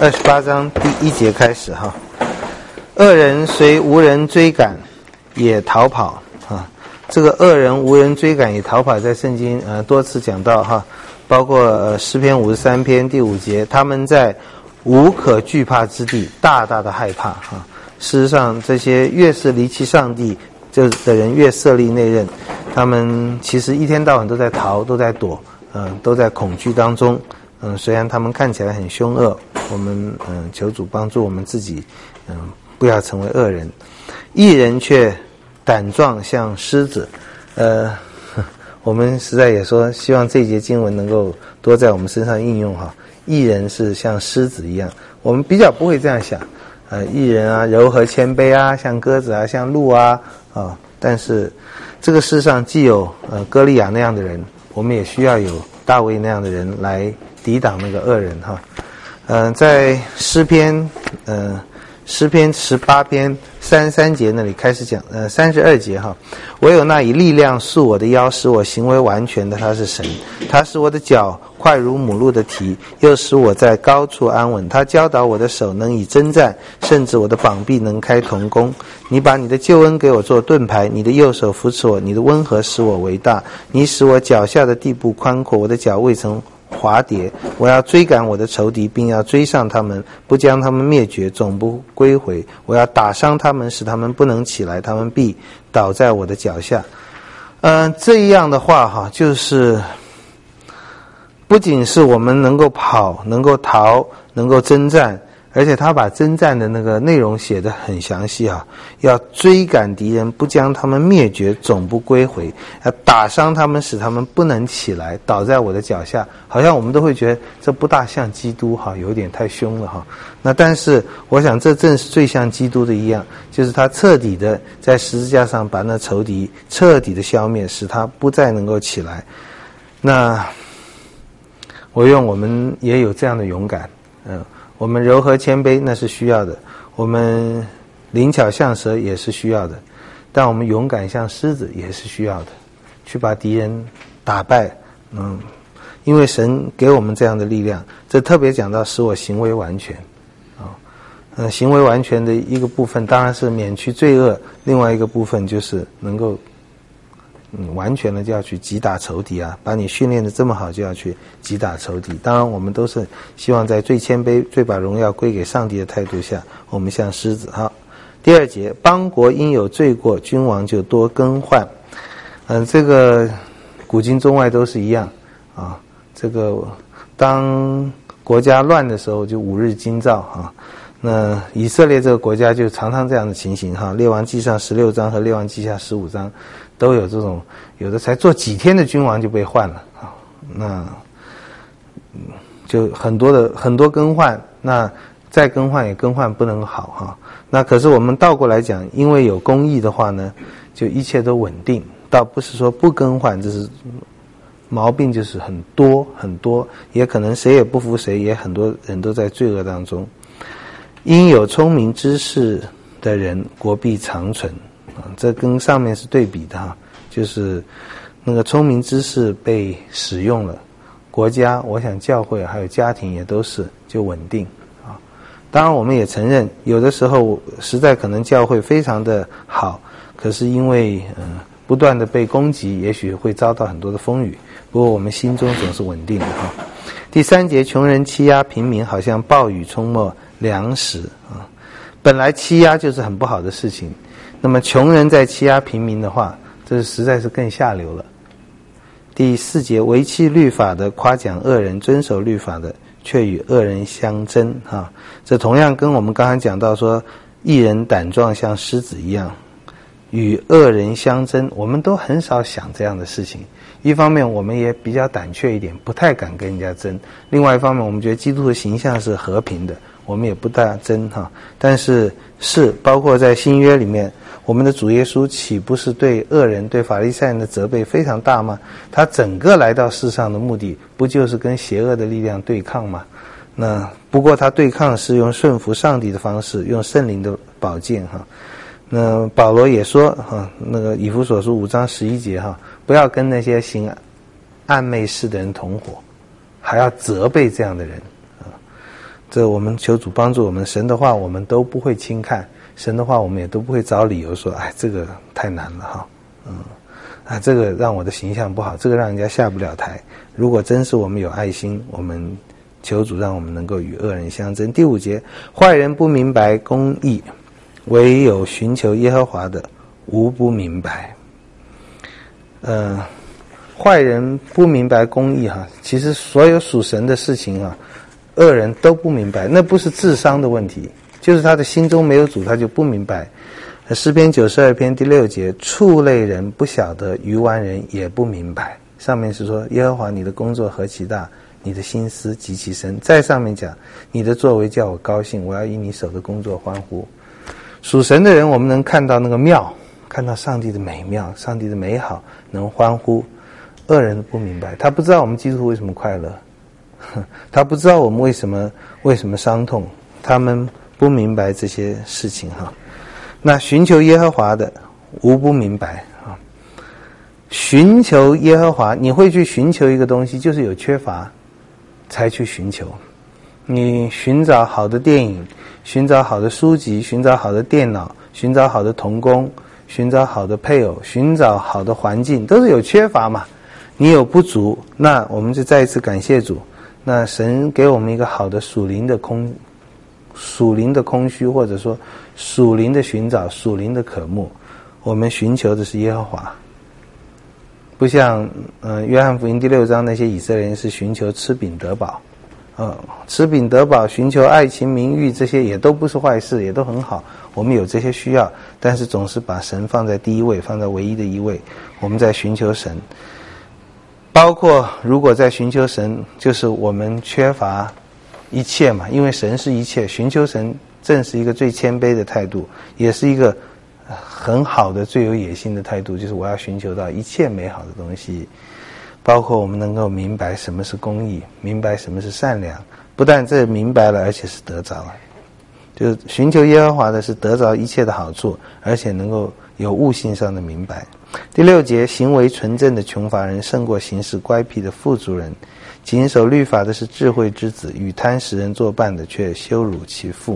28章第1节开始哈。恶人虽无人追赶，也逃跑啊。这个恶人无人追赶也逃跑，在圣经多次讲到哈，包括诗篇53篇第5节，他们在无可惧怕之地大大的害怕啊。事实上，这些越是离弃上帝的人越设立内任，他们其实一天到晚都在逃，都在躲，都在恐惧当中。虽然他们看起来很凶恶，我们求主帮助我们自己，不要成为恶人。义人却胆壮像狮子。我们实在也说，希望这一节经文能够多在我们身上应用哈。义人是像狮子一样，我们比较不会这样想。义人啊，柔和谦卑啊，像鸽子啊，像鹿啊，但是这个世上既有歌利亚那样的人，我们也需要有大卫那样的人来抵挡那个恶人哈。在诗篇18篇33节那里开始讲，32节哈，唯有那以力量束我的腰，使我行为完全的，他是神。他使我的脚快如母鹿的蹄，又使我在高处安稳。他教导我的手能以征战，甚至我的膀臂能开铜弓。你把你的救恩给我做盾牌，你的右手扶持我，你的温和使我为大。你使我脚下的地步宽阔，我的脚未曾滑跌。我要追赶我的仇敌，并要追上他们，不将他们灭绝，总不归回。我要打伤他们，使他们不能起来，他们必倒在我的脚下。这样的话哈，就是不仅是我们能够跑，能够逃，能够征战，而且他把征战的那个内容写得很详细啊，要追赶敌人，不将他们灭绝，总不归回，要打伤他们，使他们不能起来，倒在我的脚下。好像我们都会觉得这不大像基督哈，有点太凶了哈。那但是我想这正是最像基督的一样，就是他彻底的在十字架上把那仇敌彻底的消灭，使他不再能够起来。那我愿我们也有这样的勇敢，我们柔和谦卑那是需要的，我们灵巧像蛇也是需要的，但我们勇敢像狮子也是需要的，去把敌人打败。因为神给我们这样的力量，这特别讲到使我行为完全行为完全的一个部分当然是免去罪恶，另外一个部分就是能够完全的就要去击打仇敌啊！把你训练的这么好，就要去击打仇敌。当然，我们都是希望在最谦卑、最把荣耀归给上帝的态度下，我们像狮子。好，第2节，邦国因有罪过，君王就多更换。这个古今中外都是一样啊。这个当国家乱的时候，就5日京兆啊。那以色列这个国家就常常这样的情形哈，列王记上16章和列王记下15章都有这种，有的才做几天的君王就被换了啊，那就很多更换，那再更换也更换不能好哈。那可是我们倒过来讲，因为有公义的话呢，就一切都稳定，倒不是说不更换，这是毛病就是很多，也可能谁也不服谁，也很多人都在罪恶当中。因有聪明知识的人，国必长存这跟上面是对比的哈，就是那个聪明知识被使用了，国家，我想教会还有家庭也都是就稳定啊。当然我们也承认，有的时候实在可能教会非常的好，可是因为不断的被攻击，也许会遭到很多的风雨，不过我们心中总是稳定的哈。第3节，穷人欺压平民，好像暴雨冲没粮食啊。本来欺压就是很不好的事情，那么穷人在欺压平民的话，这实在是更下流了。第4节，违弃律法的夸奖恶人，遵守律法的却与恶人相争啊。这同样跟我们刚才讲到说，义人胆壮像狮子一样，与恶人相争，我们都很少想这样的事情。一方面我们也比较胆怯一点，不太敢跟人家争，另外一方面我们觉得基督的形象是和平的，我们也不大争哈。但是包括在新约里面，我们的主耶稣岂不是对恶人、对法利赛人的责备非常大吗？他整个来到世上的目的，不就是跟邪恶的力量对抗吗？那不过他对抗是用顺服上帝的方式，用圣灵的宝剑哈。那保罗也说那个以弗所书5章11节不要跟那些行暧昧事的人同伙，还要责备这样的人这我们求主帮助我们，神的话我们都不会轻看，神的话我们也都不会找理由说，哎，这个太难了哈，这个让我的形象不好，这个让人家下不了台。如果真是我们有爱心，我们求主让我们能够与恶人相争。第5节，坏人不明白公义，唯有寻求耶和华的，无不明白。坏人不明白公义哈，其实所有属神的事情啊，恶人都不明白，那不是智商的问题，就是他的心中没有主，他就不明白。诗篇92篇第6节，畜类人不晓得，愚顽人也不明白。上面是说耶和华你的工作何其大，你的心思极其深。在上面讲你的作为叫我高兴，我要以你手的工作欢呼。属神的人我们能看到那个妙，看到上帝的美妙，上帝的美好，能欢呼。恶人不明白，他不知道我们基督徒为什么快乐，他不知道我们为什么伤痛，他们不明白这些事情哈。那寻求耶和华的无不明白啊。寻求耶和华，你会去寻求一个东西，就是有缺乏才去寻求。你寻找好的电影，寻找好的书籍，寻找好的电脑，寻找好的同工，寻找好的配偶，寻找好的环境，都是有缺乏嘛。你有不足，那我们就再一次感谢主。那神给我们一个好的属灵的空虚，或者说属灵的寻找，属灵的渴慕，我们寻求的是耶和华。不像约翰福音第6章那些以色列人是寻求吃饼得饱，吃饼得饱，寻求爱情名誉，这些也都不是坏事，也都很好，我们有这些需要，但是总是把神放在第一位，放在唯一的一位。我们在寻求神，包括如果在寻求神，就是我们缺乏一切嘛，因为神是一切，寻求神正是一个最谦卑的态度，也是一个很好的最有野心的态度，就是我要寻求到一切美好的东西，包括我们能够明白什么是公义，明白什么是善良，不但这明白了，而且是得着了。就是寻求耶和华的是得着一切的好处，而且能够有悟性上的明白。第6节，行为纯正的穷乏人胜过行事乖僻的富足人，谨守律法的是智慧之子，与贪食人作伴的却羞辱其父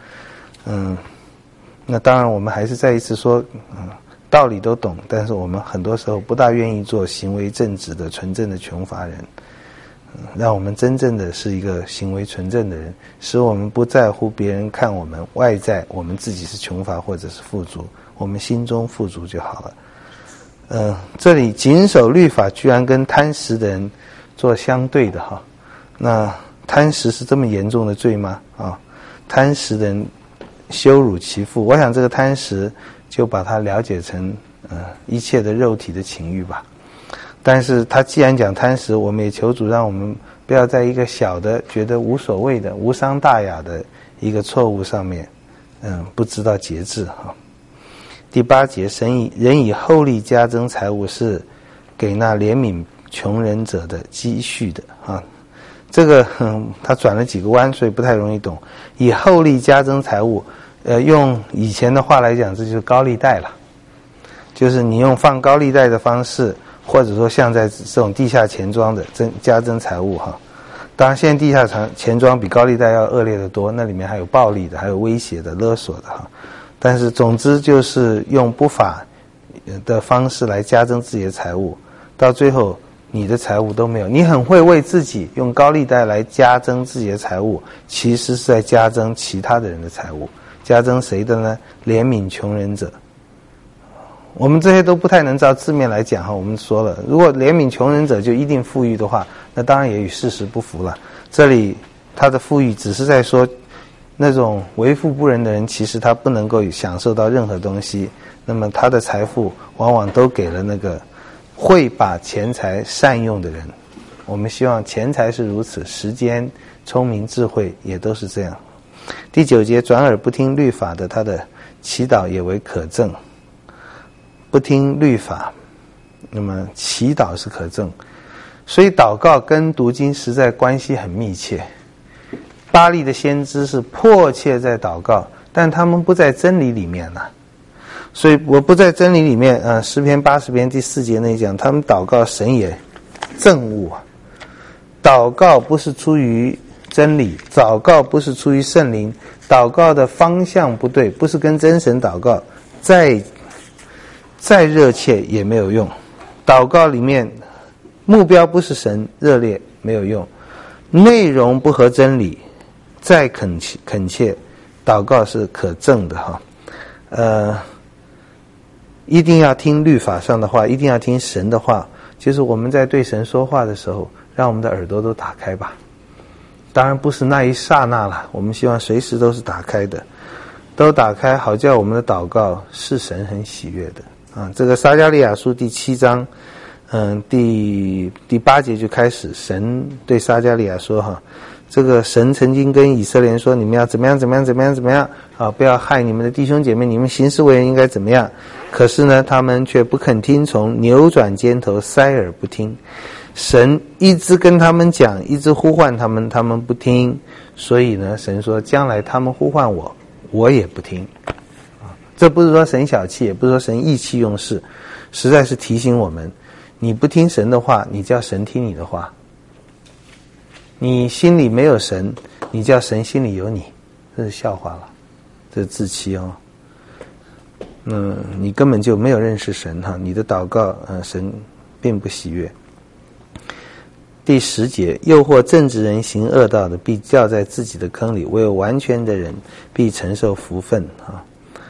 那当然我们还是再一次说道理都懂，但是我们很多时候不大愿意做行为正直的纯正的穷乏人。让我们真正的是一个行为纯正的人，使我们不在乎别人看我们外在，我们自己是穷乏或者是富足，我们心中富足就好了。这里谨守律法居然跟贪食的人做相对的哈。那贪食是这么严重的罪吗？贪食的人羞辱其父，我想这个贪食就把它了解成一切的肉体的情欲吧。但是他既然讲贪食，我们也求主让我们不要在一个小的觉得无所谓的无伤大雅的一个错误上面不知道节制哈。第8节，人以厚利加增财物，是给那怜悯穷人者的积蓄的这个他转了几个弯，所以不太容易懂。以厚利加增财物，用以前的话来讲，这就是高利贷了，就是你用放高利贷的方式，或者说像在这种地下钱庄的加增财物哈。当然现在地下钱庄比高利贷要恶劣得多，那里面还有暴力的，还有威胁的，勒索的哈。但是总之就是用不法的方式来加增自己的财物，到最后你的财物都没有。你很会为自己用高利贷来加增自己的财物，其实是在加增其他的人的财物。加增谁的呢？怜悯穷人者。我们这些都不太能照字面来讲哈。我们说了，如果怜悯穷人者就一定富裕的话，那当然也与事实不符了。这里他的富裕只是在说那种为富不仁的人，其实他不能够享受到任何东西，那么他的财富往往都给了那个会把钱财善用的人。我们希望钱财是如此，时间、聪明、智慧也都是这样。第9节，转耳不听律法的，他的祈祷也为可憎。不听律法，那么祈祷是可憎。所以祷告跟读经实在关系很密切。巴力的先知是迫切在祷告，但他们不在真理里面了。所以我不在真理里面诗篇80篇第4节那讲，他们祷告神也憎恶祷告不是出于真理，祷告不是出于圣灵，祷告的方向不对，不是跟真神祷告，再热切也没有用。祷告里面目标不是神，热烈没有用。内容不合真理，再恳切，祷告是可证的哈。一定要听律法上的话，一定要听神的话。就是我们在对神说话的时候，让我们的耳朵都打开吧。当然不是那一刹那了，我们希望随时都是打开的，都打开，好叫我们的祷告是神很喜悦的啊。这个撒迦利亚书第7章，第8节就开始，神对撒迦利亚说哈，这个神曾经跟以色列人说，你们要怎么样啊，不要害你们的弟兄姐妹，你们行事为人应该怎么样。可是呢，他们却不肯听从，扭转肩头，塞耳不听。神一直跟他们讲，一直呼唤他们，他们不听。所以呢，神说将来他们呼唤我，我也不听。这不是说神小气，也不是说神意气用事，实在是提醒我们，你不听神的话，你叫神听你的话。你心里没有神，你叫神心里有你，这是笑话了，这是自欺哦。你根本就没有认识神哈，你的祷告神并不喜悦。第10节，诱惑正直人行恶道的，必掉在自己的坑里；唯有完全的人，必承受福分啊。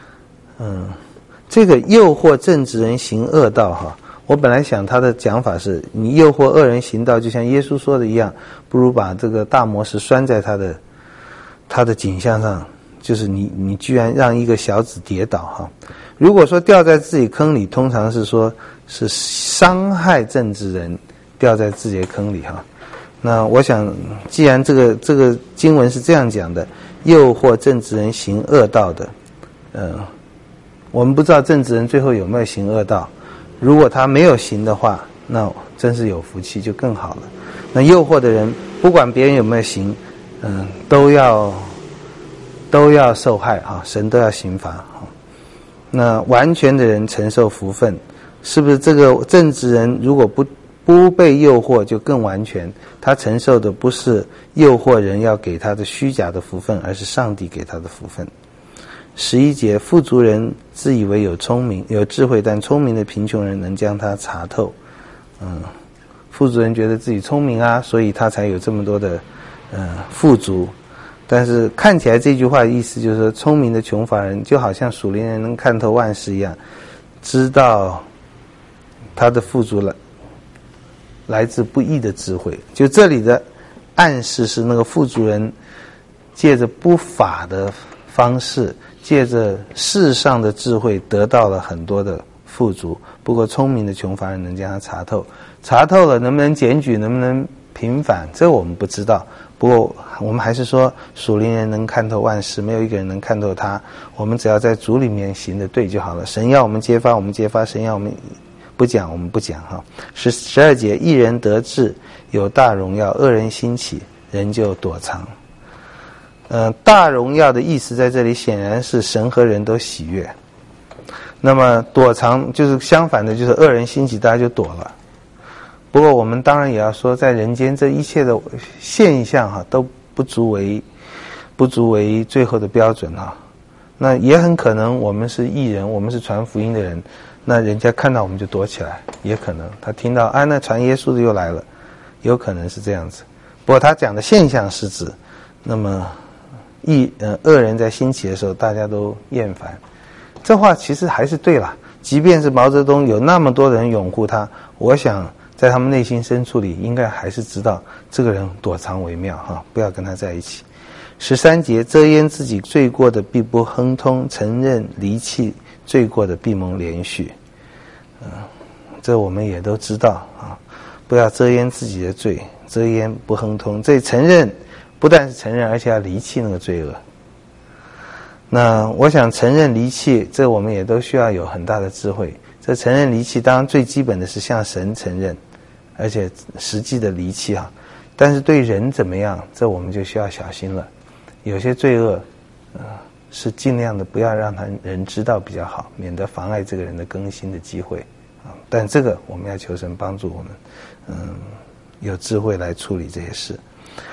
这个诱惑正直人行恶道哈，我本来想他的讲法是，你诱惑恶人行道，就像耶稣说的一样，不如把这个大磨石拴在他的颈项上，就是你居然让一个小子跌倒哈。如果说掉在自己坑里，通常是说是伤害正直人掉在自己的坑里哈。那我想，既然这个经文是这样讲的，诱惑正直人行恶道的，我们不知道正直人最后有没有行恶道。如果他没有行的话，那真是有福气，就更好了。那诱惑的人，不管别人有没有行，都要受害啊，神都要刑罚。那完全的人承受福分，是不是这个正直人如果不被诱惑就更完全？他承受的不是诱惑人要给他的虚假的福分，而是上帝给他的福分。11节，富足人自以为有聪明有智慧，但聪明的贫穷人能将他查透。富足人觉得自己聪明啊，所以他才有这么多的富足。但是看起来这句话的意思就是说，聪明的穷乏人就好像属灵人能看透万事一样，知道他的富足来自不义的智慧。就这里的暗示是，那个富足人借着不法的方式，借着世上的智慧得到了很多的富足。不过聪明的穷乏人能将他查透，查透了能不能检举，能不能平反，这我们不知道。不过我们还是说，属灵人能看透万事，没有一个人能看透他。我们只要在主里面行得对就好了。神要我们揭发，我们揭发；神要我们不讲，我们不讲哈。12节，一人得志有大荣耀，恶人兴起，人就躲藏。大荣耀的意思在这里显然是神和人都喜悦。那么躲藏就是相反的，就是恶人兴起，大家就躲了。不过我们当然也要说，在人间这一切的现象哈，都不足为最后的标准哈。那也很可能我们是义人，我们是传福音的人，那人家看到我们就躲起来，也可能他听到那传耶稣的又来了，有可能是这样子。不过他讲的现象是指，那么恶人在兴起的时候，大家都厌烦。这话其实还是对了，即便是毛泽东有那么多人拥护他，我想在他们内心深处里应该还是知道这个人躲藏为妙哈，不要跟他在一起。13节，遮掩自己罪过的必不亨通，承认离弃罪过的必蒙连续。这我们也都知道啊，不要遮掩自己的罪，遮掩不亨通。这承认不但是承认，而且要离弃那个罪恶。那我想承认离弃，这我们也都需要有很大的智慧。这承认离弃当然最基本的是向神承认，而且实际的离弃哈。但是对人怎么样，这我们就需要小心了。有些罪恶是尽量的不要让人知道比较好，免得妨碍这个人的更新的机会啊。但这个我们要求神帮助我们有智慧来处理这些事。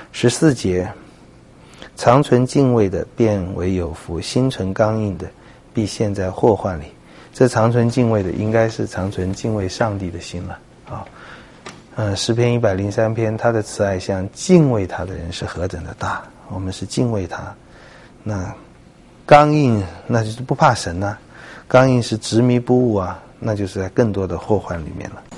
14节，常存敬畏的便为有福，心存刚硬的必陷在祸患里。这常存敬畏的应该是常存敬畏上帝的心了啊。诗篇103篇，他的慈爱像敬畏他的人是何等的大，我们是敬畏他。那刚硬那就是不怕神啊，刚硬是执迷不悟啊，那就是在更多的祸患里面了。